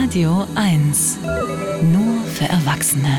Radio 1. Nur für Erwachsene.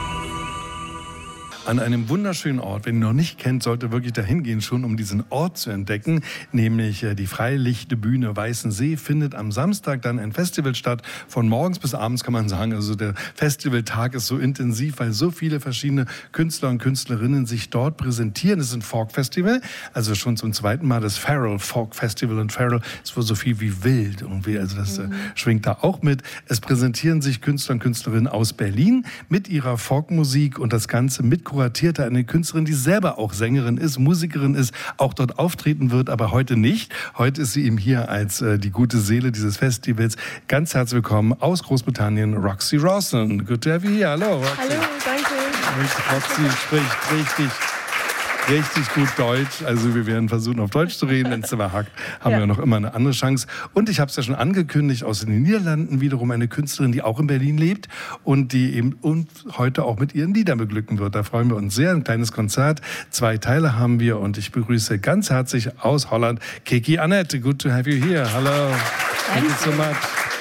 An einem wunderschönen Ort, wenn ihr ihn noch nicht kennt, sollt ihr wirklich dahin gehen, schon um diesen Ort zu entdecken, nämlich die Freilichtbühne Weißensee findet am Samstag dann ein Festival statt, von morgens bis abends kann man sagen, also der Festivaltag ist so intensiv, weil so viele verschiedene Künstler und Künstlerinnen sich dort präsentieren. Es ist ein Folk-Festival, also schon zum zweiten Mal das Feral Folk Festival und Feral ist wohl so viel wie wild irgendwie, also das schwingt da auch mit. Es präsentieren sich Künstler und Künstlerinnen aus Berlin mit ihrer Folkmusik und das Ganze mit kuratierte eine Künstlerin, die selber auch Sängerin ist, Musikerin ist, auch dort auftreten wird, aber heute nicht. Heute ist sie eben hier als die gute Seele dieses Festivals. Ganz herzlich willkommen aus Großbritannien, Roxy Rawson. Good to have you here. Hallo, Roxy. Hallo, danke. Roxy spricht richtig gut Deutsch. Also wir werden versuchen, auf Deutsch zu reden. Wenn es aber hackt, haben wir noch immer eine andere Chance. Und ich habe es ja schon angekündigt, aus den Niederlanden wiederum eine Künstlerin, die auch in Berlin lebt und die eben uns heute auch mit ihren Liedern beglücken wird. Da freuen wir uns sehr. Ein kleines Konzert. 2 Teile haben wir und ich begrüße ganz herzlich aus Holland Kiki Annette. Good to have you here. Hello. Thank you so much.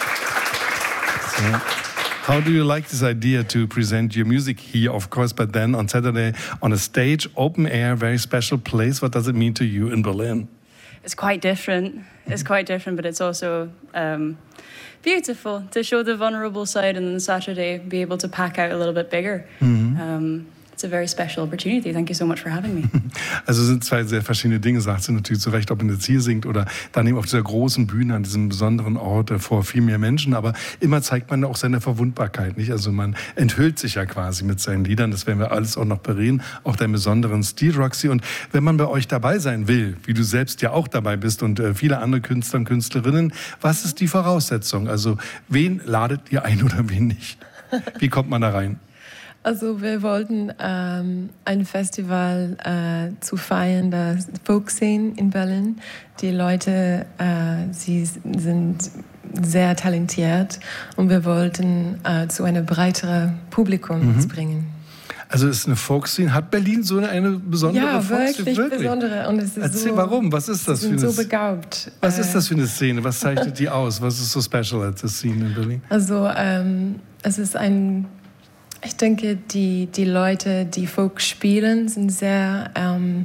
So. How do you like this idea to present your music here, of course, but then on Saturday on a stage, open air, very special place? What does it mean to you in Berlin? It's quite different. It's quite different, but it's also beautiful to show the vulnerable side and then Saturday be able to pack out a little bit bigger. It's a very special opportunity. Thank you so much for having me. Also sind 2 sehr verschiedene Dinge, sagt sie natürlich zu Recht, ob man jetzt hier singt oder dann eben auf dieser großen Bühne an diesem besonderen Ort vor viel mehr Menschen. Aber immer zeigt man auch seine Verwundbarkeit, nicht? Also man enthüllt sich ja quasi mit seinen Liedern. Das werden wir alles auch noch bereden, auch deinen besonderen Stil, Roxy. Und wenn man bei euch dabei sein will, wie du selbst ja auch dabei bist und viele andere Künstler und Künstlerinnen, was ist die Voraussetzung? Also wen ladet ihr ein oder wen nicht? Wie kommt man da rein? Also wir wollten ein Festival zu feiern, das Folkscene in Berlin. Die Leute, sie sind sehr talentiert und wir wollten zu einem breiteren Publikum bringen. Also es ist eine Folkscene. Hat Berlin so eine besondere Folkscene? Wirklich besondere. Und es ist Erzähl, so, warum? Was ist das für eine so begabt. Was ist das für eine Szene? Was zeichnet die aus? Was ist so special als das Scene in Berlin? Also es ist ich denke, die Leute, die Folk spielen, sind sehr,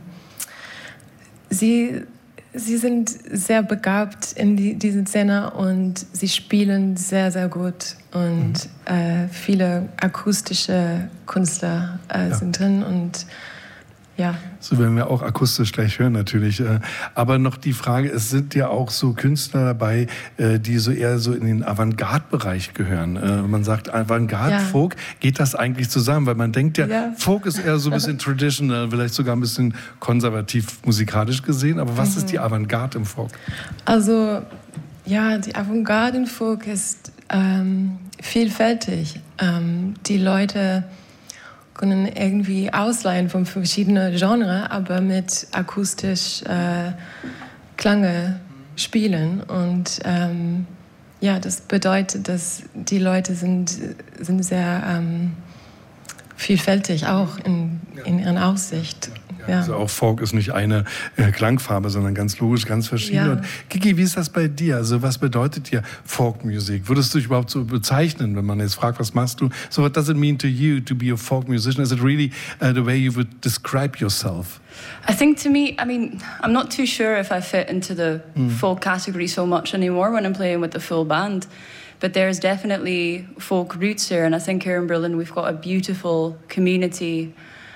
sie sind sehr begabt in dieser Szene und sie spielen sehr, sehr gut. Und viele akustische Künstler sind drin und ja. So werden wir auch akustisch gleich hören natürlich. Aber noch die Frage, es sind ja auch so Künstler dabei, die so eher so in den Avantgarde-Bereich gehören. Man sagt Avantgarde, Folk, geht das eigentlich zusammen? Weil man denkt ja, Folk ist eher so ein bisschen traditional, vielleicht sogar ein bisschen konservativ musikalisch gesehen. Aber was ist die Avantgarde im Folk? Also ja, die Avantgarde im Folk ist vielfältig. Die Leute können irgendwie ausleihen von verschiedenen Genres, aber mit akustisch Klange spielen. Und das bedeutet, dass die Leute sind sehr vielfältig auch in ihrer Aussicht. Ja. Also auch Folk ist nicht eine Klangfarbe, sondern ganz logisch, ganz verschiedene. Ja. Und Kiki, wie ist das bei dir? Also was bedeutet dir Folkmusik? Würdest du dich überhaupt so bezeichnen, wenn man jetzt fragt, was machst du? So what does it mean to you to be a folk musician? Is it really the way you would describe yourself? I think to me, I mean, I'm not too sure if I fit into the folk category so much anymore when I'm playing with the full band. But there's definitely folk roots here. And I think here in Berlin we've got a beautiful community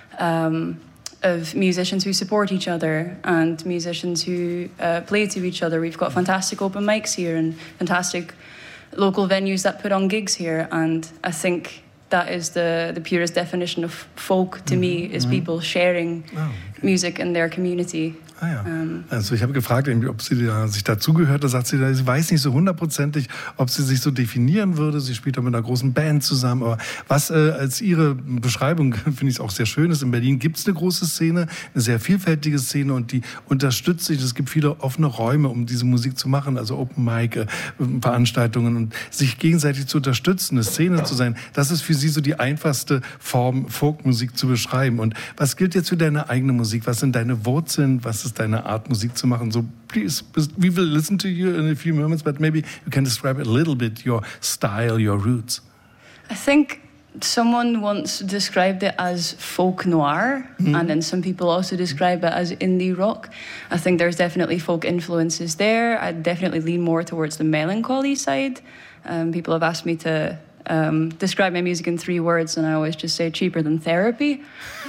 of musicians who support each other and musicians who play to each other. We've got fantastic open mics here and fantastic local venues that put on gigs here. And I think that is the purest definition of folk to me, is people sharing music in their community. Ah ja. Also ich habe gefragt, ob sie sich dazugehört. Da sagt sie, sie weiß nicht so hundertprozentig, ob sie sich so definieren würde. Sie spielt auch mit einer großen Band zusammen. Aber was als ihre Beschreibung, finde ich auch sehr schön ist, in Berlin gibt es eine große Szene, eine sehr vielfältige Szene und die unterstützt sich. Es gibt viele offene Räume, um diese Musik zu machen, also Open Mic, Veranstaltungen und sich gegenseitig zu unterstützen, eine Szene zu sein. Das ist für sie so die einfachste Form, Folkmusik zu beschreiben. Und was gilt jetzt für deine eigene Musik? Was sind deine Wurzeln? Was ist ist deine Art, Musik zu machen. So, please, we will listen to you in a few moments, but maybe you can describe a little bit your style, your roots. I think someone once described it as folk noir, and then some people also describe it as indie rock. I think there's definitely folk influences there. I definitely lean more towards the melancholy side. People have asked me to describe my music in 3 words, and I always just say cheaper than therapy.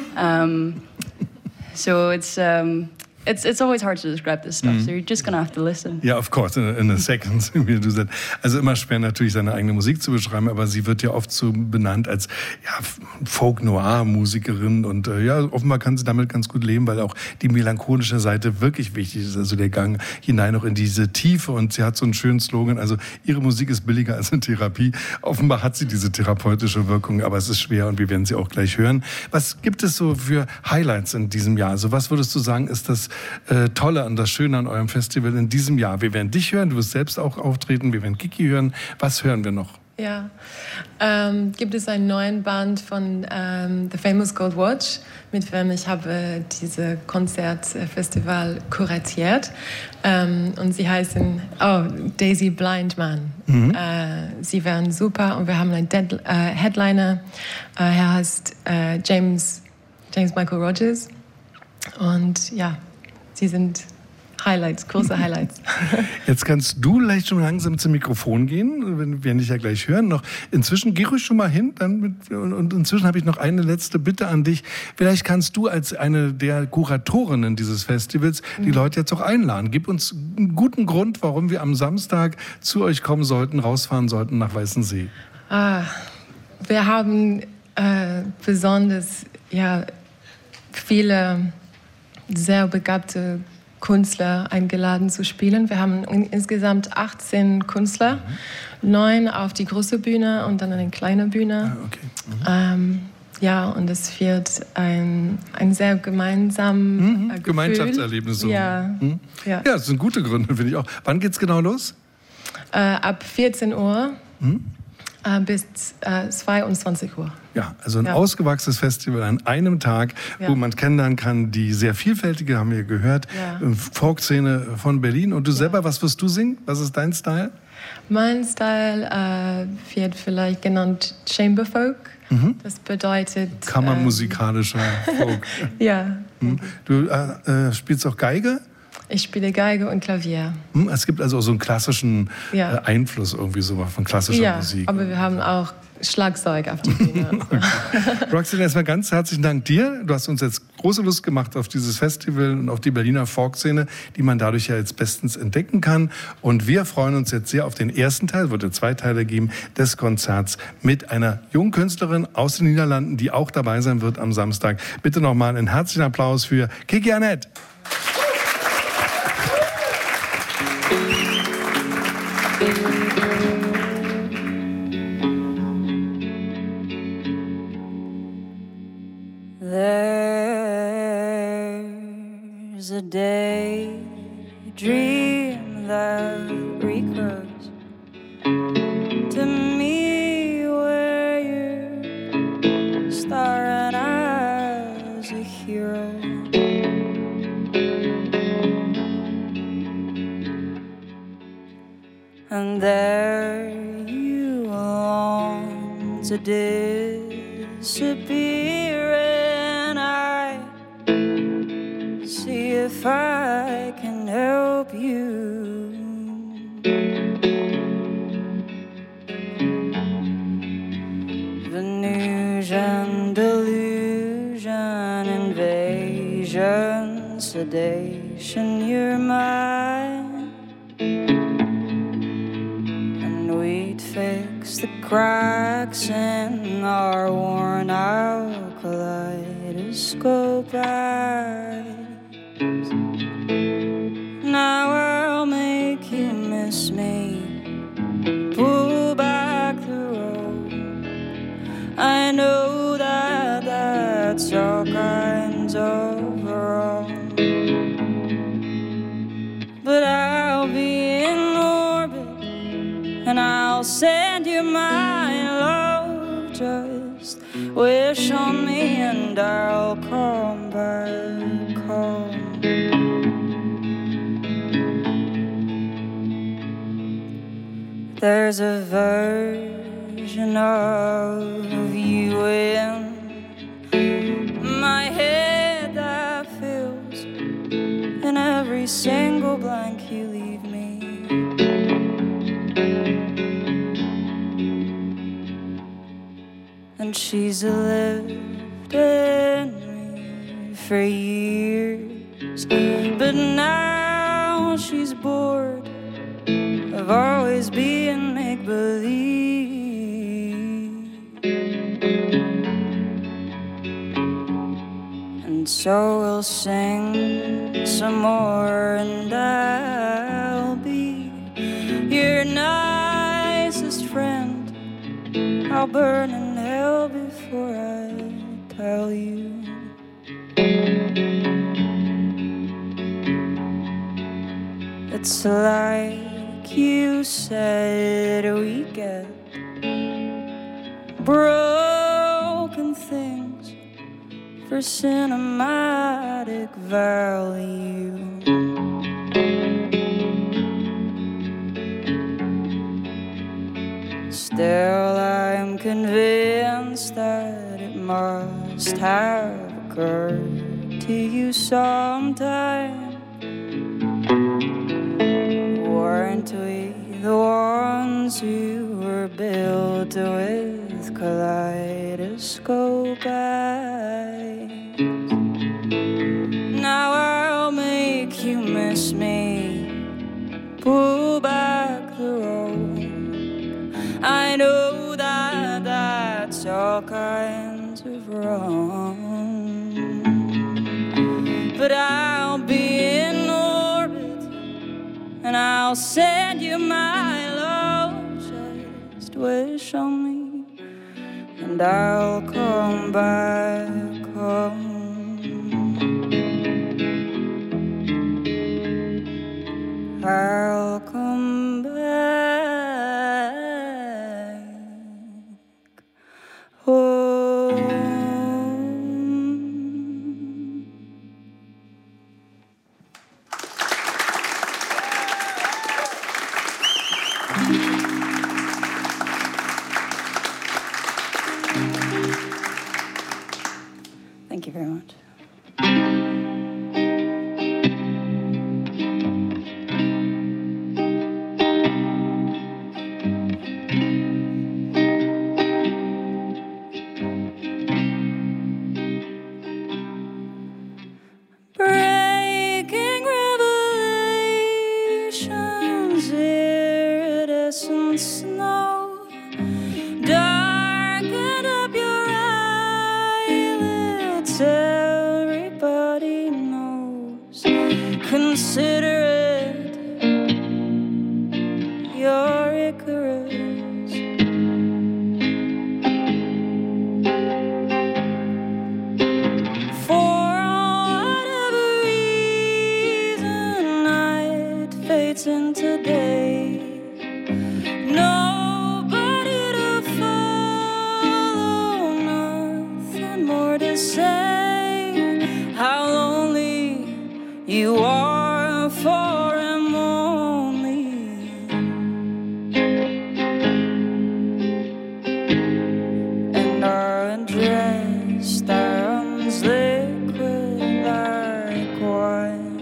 So it's always hard to describe this stuff, so you're just gonna have to listen. Ja, of course, in a second. Wie du sagst. Also immer schwer natürlich seine eigene Musik zu beschreiben, aber sie wird ja oft so benannt als Folk-Noir-Musikerin und offenbar kann sie damit ganz gut leben, weil auch die melancholische Seite wirklich wichtig ist, also der Gang hinein auch in diese Tiefe, und sie hat so einen schönen Slogan, also ihre Musik ist billiger als eine Therapie. Offenbar hat sie diese therapeutische Wirkung, aber es ist schwer und wir werden sie auch gleich hören. Was gibt es so für Highlights in diesem Jahr? Also was würdest du sagen, ist das Tolle und das Schöne an eurem Festival in diesem Jahr? Wir werden dich hören, du wirst selbst auch auftreten, wir werden Kiki hören. Was hören wir noch? Ja, gibt es einen neuen Band von The Famous Gold Watch, mit dem ich habe dieses Konzertfestival kuratiert. Und sie heißen Daisy Blindman. Sie wären super und wir haben einen Headliner. Er heißt James Michael Rogers. Und ja, sie sind Highlights, große Highlights. Jetzt kannst du leicht schon langsam zum Mikrofon gehen, wir dich ja gleich hören. Noch inzwischen, geh ruhig schon mal hin. Und inzwischen habe ich noch eine letzte Bitte an dich. Vielleicht kannst du als eine der Kuratorinnen dieses Festivals die Leute jetzt auch einladen. Gib uns einen guten Grund, warum wir am Samstag zu euch kommen sollten, rausfahren sollten nach Weißensee. Wir haben besonders viele sehr begabte Künstler eingeladen zu spielen. Wir haben insgesamt 18 Künstler, 9 auf die große Bühne und dann eine kleine Bühne. Und es wird ein sehr gemeinsames Gemeinschaftserlebnis. So. Ja, das sind gute Gründe, finde ich auch. Wann geht's genau los? Ab 14 Uhr. Bis 22 Uhr. Ja, also ein ausgewachsenes Festival an einem Tag, wo man kennenlernen kann, die sehr vielfältige, haben wir gehört, Folkszene von Berlin. Und du selber, was wirst du singen? Was ist dein Style? Mein Style wird vielleicht genannt Chamber Folk. Das bedeutet... Kammermusikalischer Folk. Ja. Du spielst auch Geige? Ich spiele Geige und Klavier. Es gibt also auch so einen klassischen Einfluss irgendwie so von klassischer Musik. Aber wir haben auch Schlagzeug auf die Bühne. Okay. Roxanne, erstmal ganz herzlichen Dank dir. Du hast uns jetzt große Lust gemacht auf dieses Festival und auf die Berliner Folkszene, die man dadurch ja jetzt bestens entdecken kann. Und wir freuen uns jetzt sehr auf den ersten Teil, wird es 2 Teile geben, des Konzerts mit einer jungen Künstlerin aus den Niederlanden, die auch dabei sein wird am Samstag. Bitte nochmal einen herzlichen Applaus für Kiki Annette. There's a daydream that recurs to me where you're starring as a hero. And there you long to disappear, and I see if I can help you. Venusian delusion, invasion, sedation, you're mine. Fix the cracks in our worn out kaleidoscope eyes. Now I'll make you miss me. Pull back the road. I know that that's all kinds of wrong, but I'll be in orbit and I'll send you my love. Just wish on me and I'll come back home. There's a version of you in my head that fills in every single blank you leave me. And she's lived in me for years, but now she's bored of always being make-believe. And so we'll sing some more, and I'll be your nicest friend. I'll burn in hell before I tell you. It's like you said, we get broken things for cinematic value. Still, I'm convinced that it must have occurred to you sometime. Weren't we the ones who were built with kaleidoscope eyes? Now I'll make you miss me. Pull back the rope. I know that that's all kinds of wrong, but I'll be in orbit and I'll send you my love. Just wish on me and I'll come back home. I'll come back home. Thank you very much. Breaking revelations, iridescent snow, darkened up your eyelids. Everybody knows. Consider it your Icarus. For whatever reason, night fades into day. Nobody to follow, nothing more to say. How lonely you are for him only. And our address stands liquid like wine.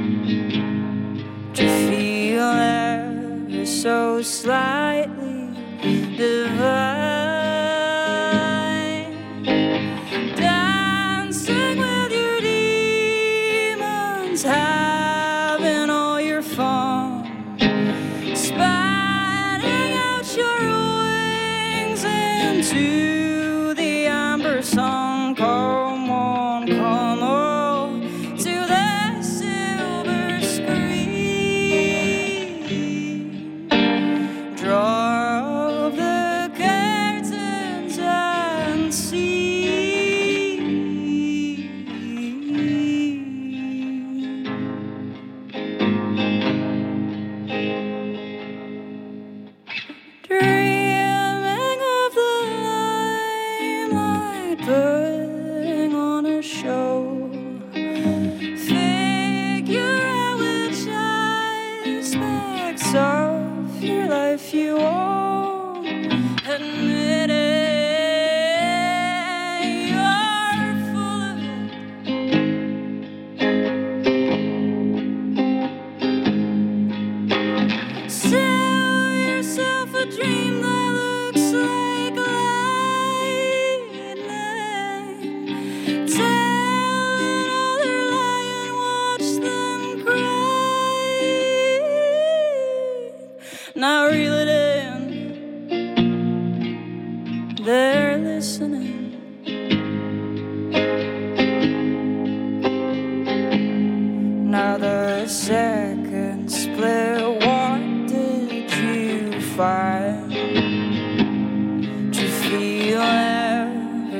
To feel ever so slightly divine. Dancing with your demons, having all your fun, spreading out your wings into the amber sun. Come on, to the silver screen. Draw up the curtains and see. Dreaming of the limelight, putting on a show. Figure out which aspects of your life you are.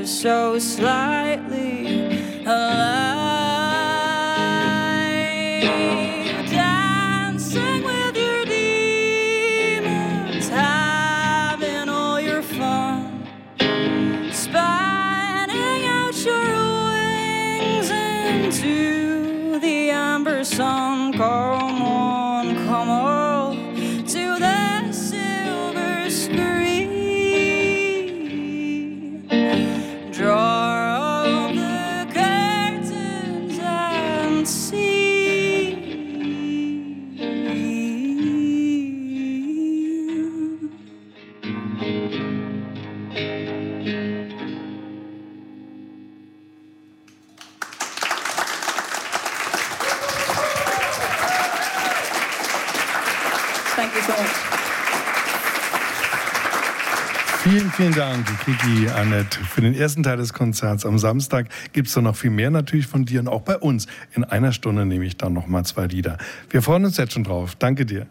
ever so slightly alive, dancing with your demons, having all your fun, spanning out your wings into the amber sun. Come on, come on to the silver screen. Draw up the curtains and see. Thank you so much. Vielen, vielen Dank, Kiki, Annette, für den ersten Teil des Konzerts. Am Samstag gibt es noch viel mehr natürlich von dir und auch bei uns. In einer Stunde nehme ich dann noch mal 2 Lieder. Wir freuen uns jetzt schon drauf. Danke dir.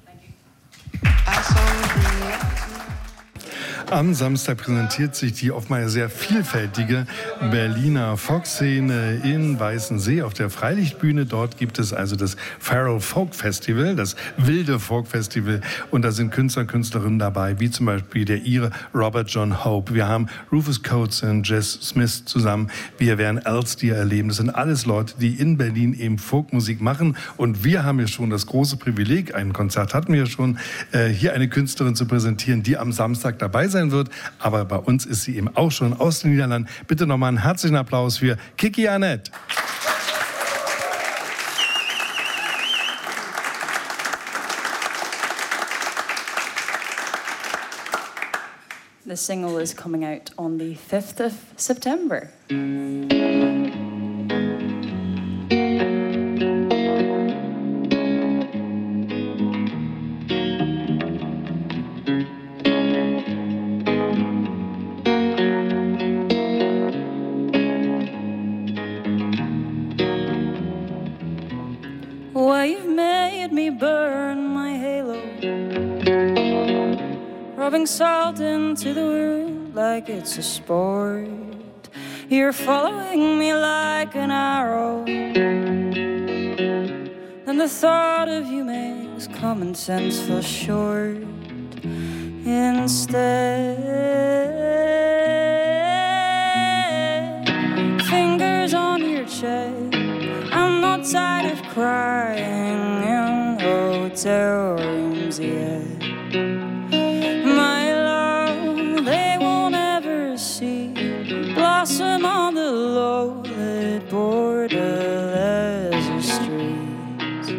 Am Samstag präsentiert sich die oftmals sehr vielfältige Berliner Folkszene in Weißensee auf der Freilichtbühne. Dort gibt es also das Feral Folk Festival, das wilde Folk Festival. Und da sind Künstler und Künstlerinnen dabei, wie zum Beispiel der Ire Robert John Hope. Wir haben Rufus Coates und Jess Smith zusammen. Wir werden Elstee erleben. Das sind alles Leute, die in Berlin eben Folkmusik machen. Und wir haben ja schon das große Privileg, ein Konzert hatten wir schon, hier eine Künstlerin zu präsentieren, die am Samstag dabei sein wird. Aber bei uns ist sie eben auch schon aus den Niederlanden. Bitte nochmal einen herzlichen Applaus für Kiki Annette. The single is coming out on the 5th of September. Well, you've made me burn my halo, rubbing salt into the wound like it's a sport. You're following me like an arrow, and the thought of you makes common sense feel short. Instead, fingers on your chest, I'm not tired of crying in hotel rooms yet. My love, they won't ever see blossom on the low-lit borderless streets.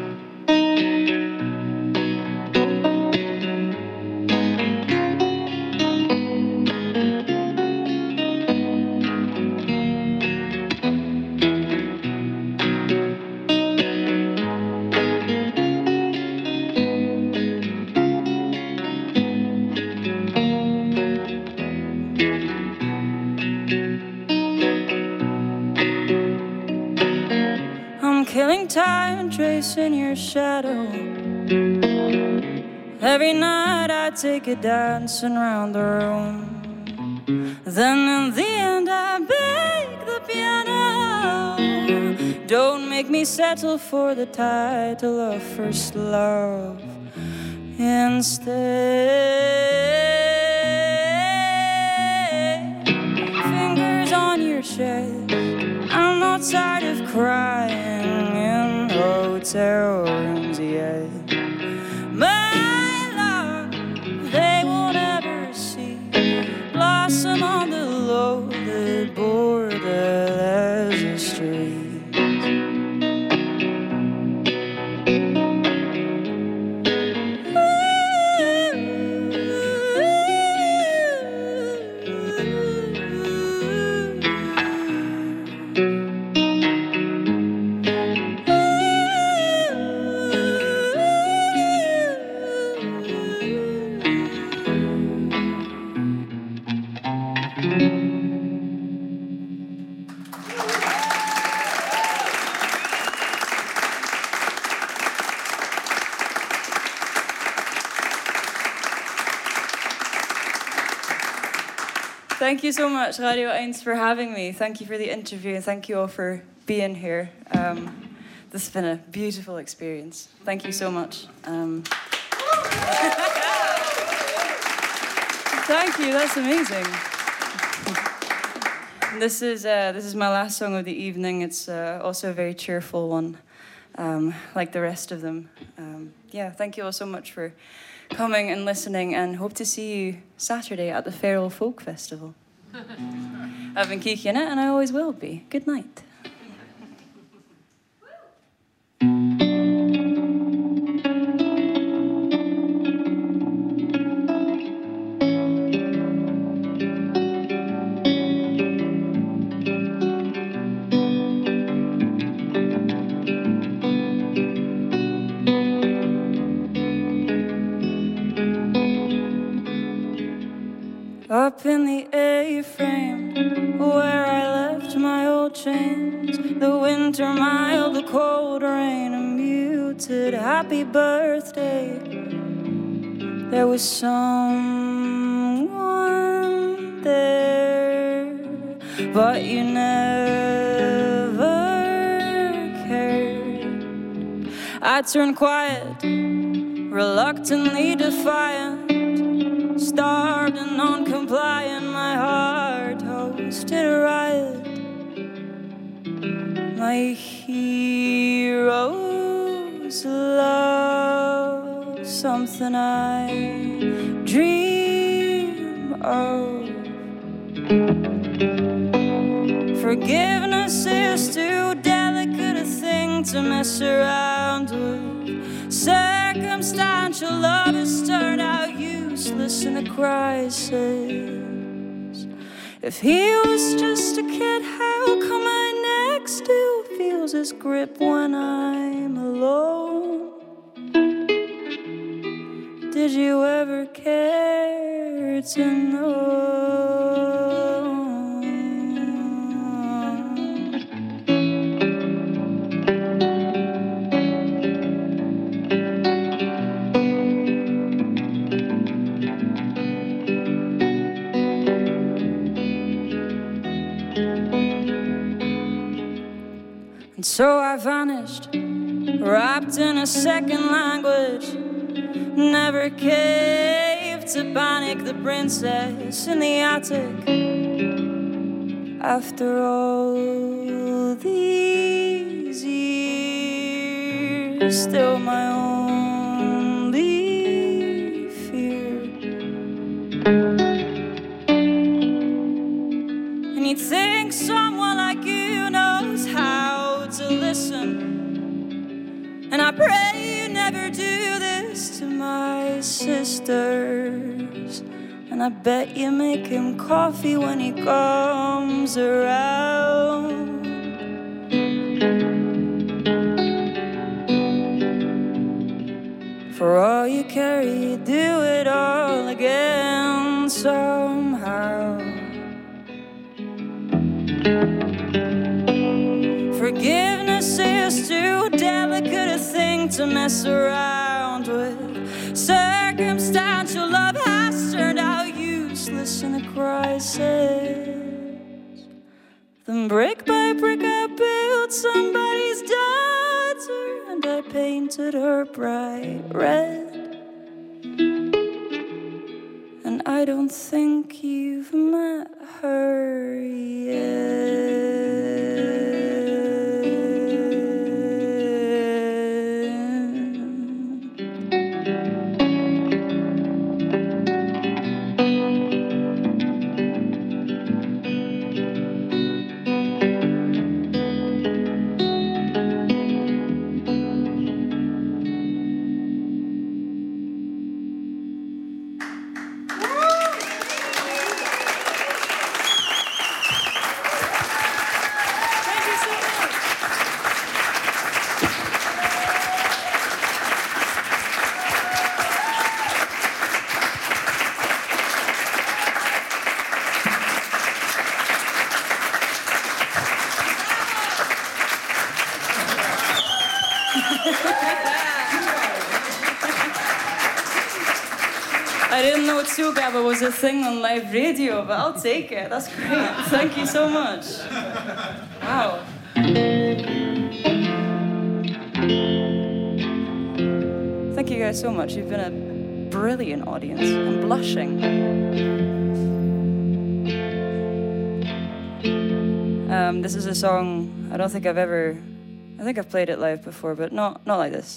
Killing time and tracing your shadow. Every night I take it dancing around the room. Then in the end I beg the piano, don't make me settle for the title of first love. Instead, fingers on your chest, I'm not tired of crying in hotel rooms yet. My love, they won't ever see blossom on the low-lit borderless streets. Thank you so much, Radio 1, for having me. Thank you for the interview, and thank you all for being here. This has been a beautiful experience. Thank you so much. Thank you, that's amazing. This is my last song of the evening. It's also a very cheerful one, like the rest of them. Thank you all so much for coming and listening, and hope to see you Saturday at the Feral Folk Festival. I've been Kiki in it, and I always will be. Good night. Up in the A-frame, where I left my old chains, the winter mild, the cold rain, a muted happy birthday. There was someone there, but you never cared. I turned quiet, reluctantly defiant, starved and non-compliant, my heart hosted a riot. My hero's love, something I dream of. Forgiveness is too delicate a thing to mess around with. Circumstantial love has turned out useless in a crisis. If he was just a kid, how come my neck still feels his grip when I'm alone? Did you ever care to know? So I vanished, wrapped in a second language. Never caved to panic, the princess in the attic. After all these years, still my only fear. And you'd think someone like you knows how to listen, and I pray you never do this to my sisters. And I bet you make him coffee when he comes around. For all you carry, you do it all again somehow. Forgiveness is too delicate a thing to mess around with. Circumstantial love has turned out useless in a crisis. Then brick by brick I built somebody's daughter, and I painted her bright red. And I don't think you've met her yet. Zugabba was a thing on live radio, but I'll take it. That's great. Thank you so much. Wow. Thank you guys so much. You've been a brilliant audience. I'm blushing. This is a song I don't think I think I've played it live before, but not like this.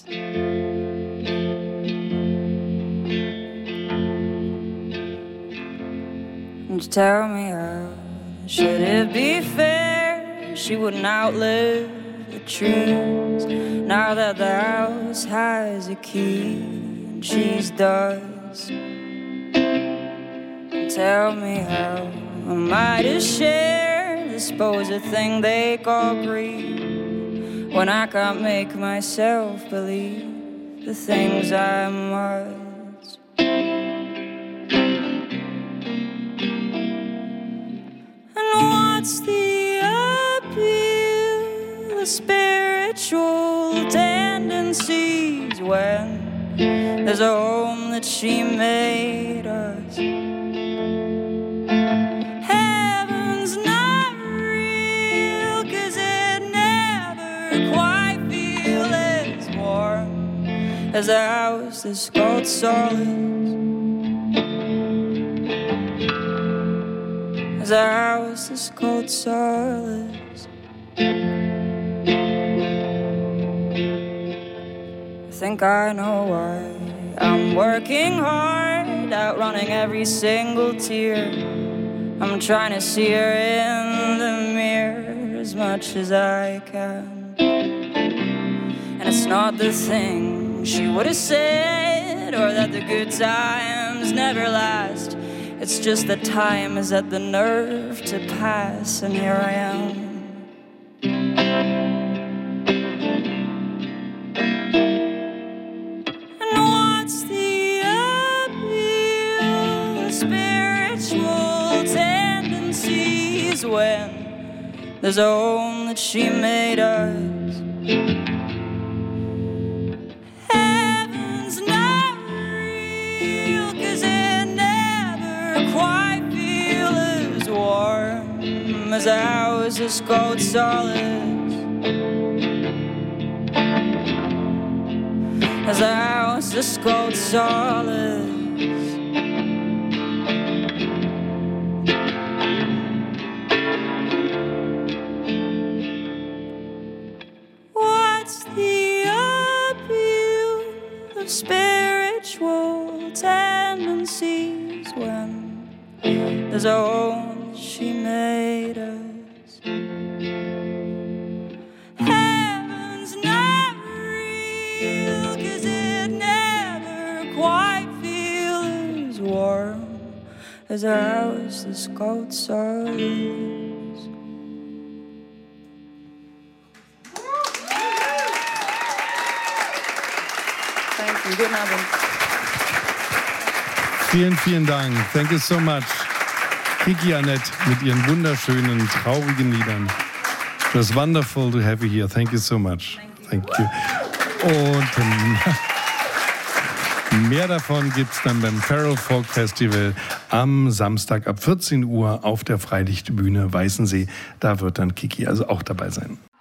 And tell me how should it be fair? She wouldn't outlive the trees. Now that the house has a key and she's does. And tell me how am I to share the supposed thing they call greed when I can't make myself believe the things I must. What's the appeal of spiritual tendencies when there's a home that she made us? Heaven's not real, 'cause it never quite feels as warm as a house that's called solid. As a house is called solace. I think I know why I'm working hard, outrunning every single tear. I'm trying to see her in the mirror as much as I can. And it's not the thing she would have said, or that the good times never last. It's just that time has had the nerve to pass, and here I am. And what's the appeal of spiritual tendencies when there's a home that she made us? Heaven's not real, 'cause it quite feel as warm as a house is called solace. As a house is called solace. What's the appeal of spiritual tendencies when there's a home she made us? Heaven's not real, 'cause it never quite feels as warm as a house that's called solace. Thank you. Guten Abend. Vielen, vielen Dank. Thank you so much. Kiki Annett mit ihren wunderschönen, traurigen Liedern. It was wonderful to have you here. Thank you so much. Thank you. Und mehr davon gibt es dann beim Feral Folk Festival am Samstag ab 14 Uhr auf der Freilichtbühne Weißensee. Da wird dann Kiki also auch dabei sein.